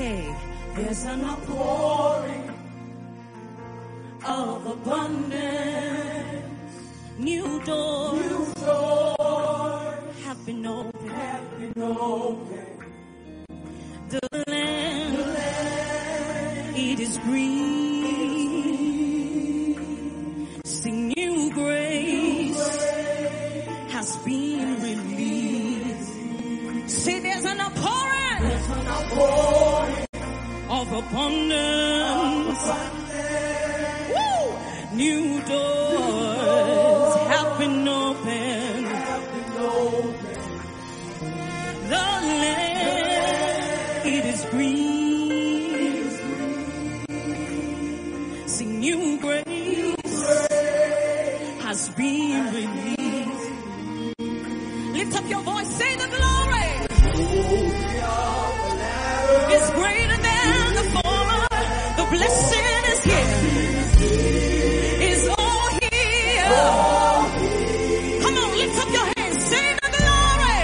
Hey, there's an outpouring of abundance. New doors have been opened. The land, it is green. Sing new grace has been released. Say there's an outpouring of abundance. Woo! New doors have been opened. The land, it is green. Sing new grace has been released. Lift up your voice, say the glory is greater than the former. The blessing is here. Is all here. Come on, lift up your hands, say the glory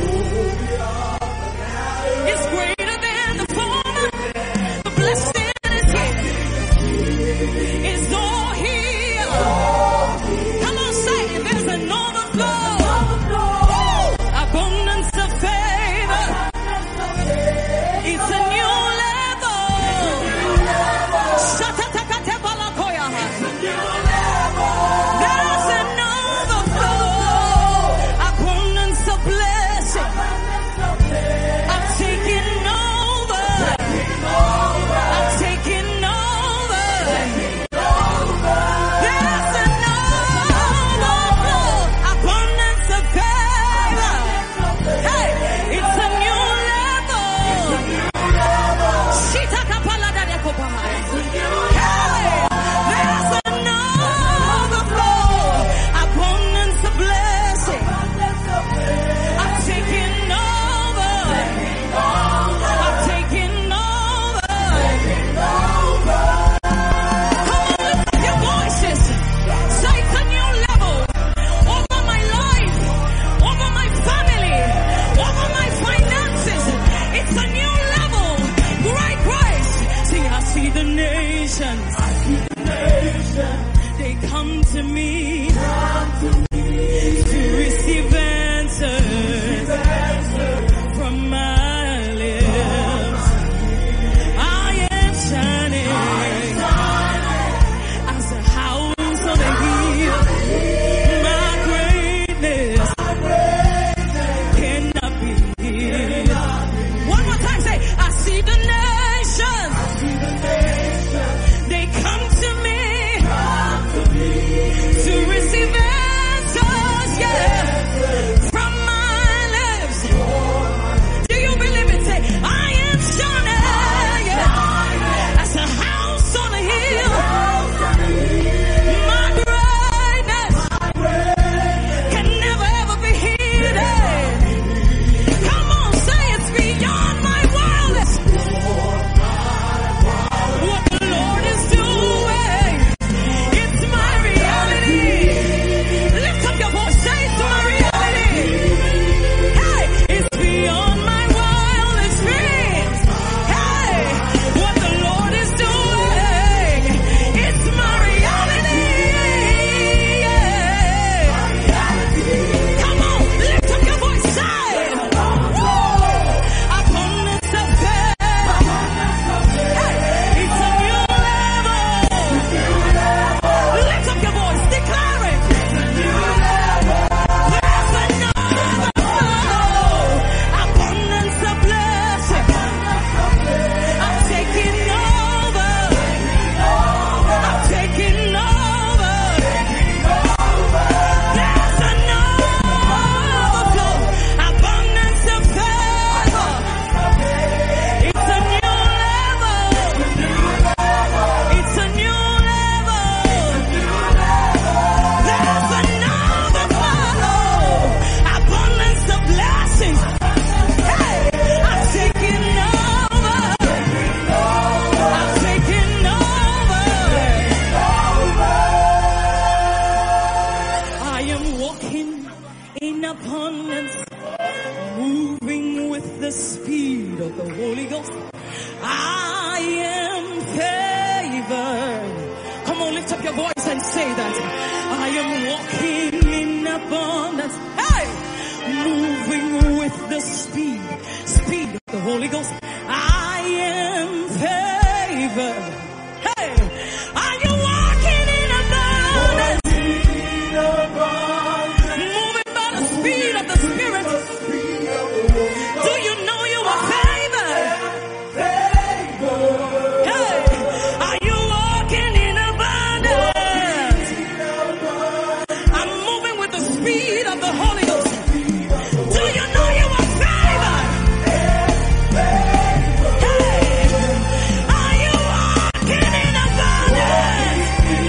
is greater than the former. The blessing is here. Is all here. Come on, say there's an overflow. Abundance of favor. It's a new level. There's an overflow. Abundance of blessing. I'm taking over. I'm taking over. There's an overflow. Abundance of favor. Hey, it's a new level. Hey, there's an overflow. Abundance of blessing. I'm taking over. I'm taking over. Come on, lift up your voices. Say it's a new level over my life, over my family, over my finances. It's a new level. Great grace. See, I see the nations. They come to me to receive answers from my lips. I am shining as a house on a hill. My greatness cannot be hid. One more time, say, I see the nations. They come to me to receive answers lift up your voice and say that. I am walking in abundance. Hey! Moving with the speed of the Holy Ghost. I am favored. Hey! Are you walking in abundance? Moving by the speed of the Spirit. Do you know you are favored? Hey! Are you walking in abundance? I'm moving with the speed of the Holy Ghost. Do you know you are favored? Hey! Are you walking in abundance?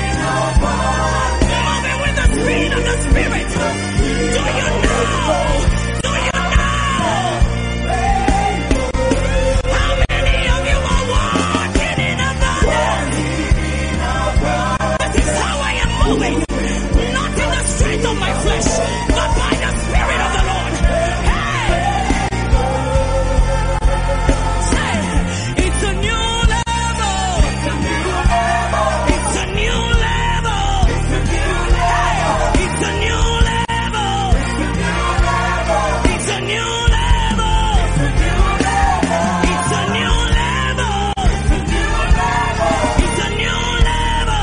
Moving with the speed of the Spirit. Do you know? Do you know? How many of you are walking in abundance? This is how I am moving. Not in the strength of my flesh, but by the Spirit of the Lord. Hey! Say, it's a new level. It's a new level. It's a new level. Hey! It's a new level. It's a new level. It's a new level. It's a new level.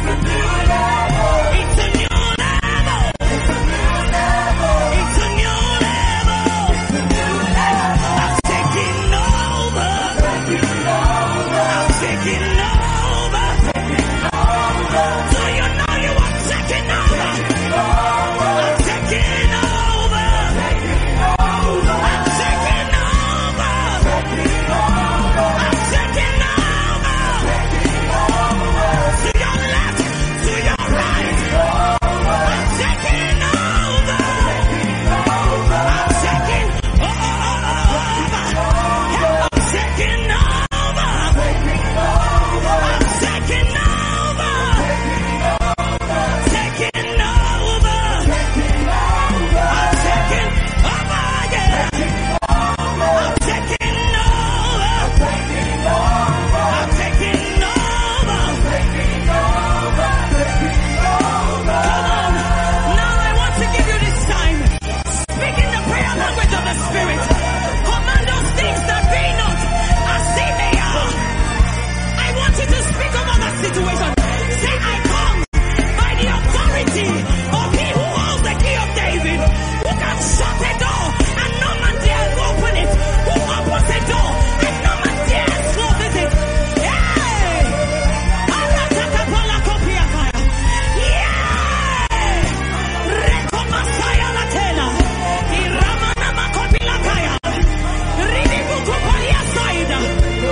It's a new level. It's a new level. I'm taking over. I'm taking over. Do you know you are taking over? I'm taking over. I'm taking over. I'm taking over. To your left, to your right. I'm taking over. I'm taking over. I'm taking over. I'm taking over. Taking over. I'm taking over, yeah. I'm taking over. I'm taking over. Come on. Now I want to give you this time. Speak in the prayer language of the Spirit. Command those things that be not as if they are. I want you to speak over that situation. Say, I come by the authority of he who holds the key of David, who can shut the door and no man dares open it, who opens the door and no man dares close it. Yay! Aratakapola-kopiakaya. Yay! Rekomasaya-latena. Iramana-makopilakaya. Ridibukopoliasaida.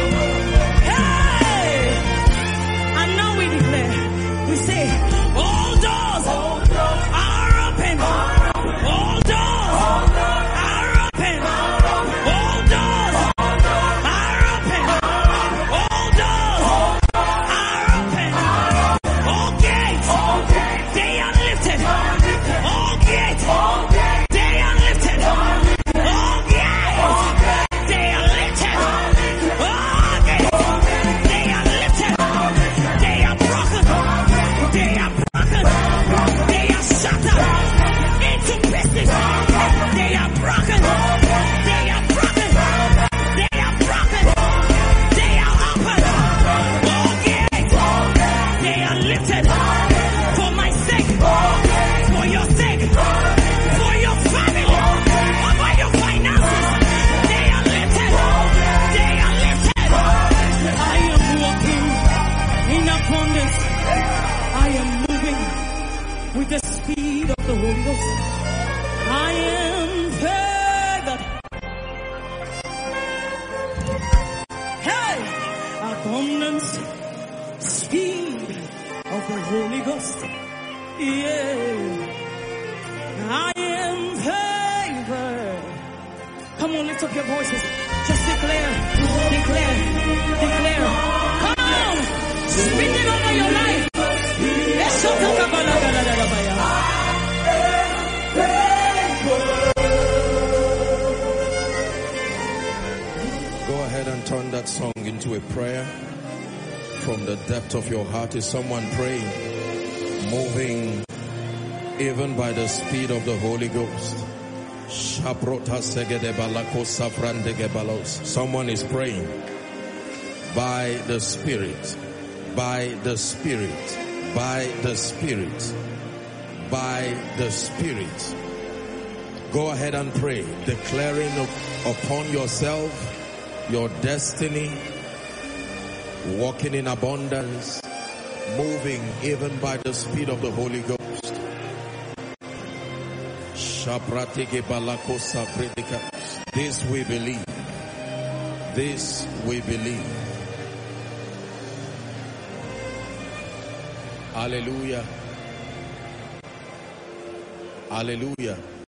Hey! And now we declare, we say, all doors are open. All doors are open. All doors are open. All doors are open. All gates, they are lifted. All gates, they are lifted. All gates, they are lifted. All gates, they are lifted. They are broken. They are broken. They are shattered into pieces. They are broken. They are broken. They are broken. They are open. All gates, they are lifted. For my sake, for your sake, for your family, over your finances. They are lifted. They are lifted. I am walking in abundance. I am moving with the speed of the Holy Ghost. I am favored. Hey! Abundance, speed of the Holy Ghost. Yeah. I am favored. Come on, lift up your voices. Just declare, declare, declare. Come on! Speak it over your life. Go ahead and turn that song into a prayer. from the depth of your heart. Is someone praying? Moving even by the speed of the Holy Ghost. Someone is praying by the Spirit, by the Spirit, by the Spirit, by the Spirit. Go ahead and pray, declaring upon yourself your destiny, walking in abundance, moving even by the speed of the Holy Ghost. This we believe. This we believe. Hallelujah. Hallelujah.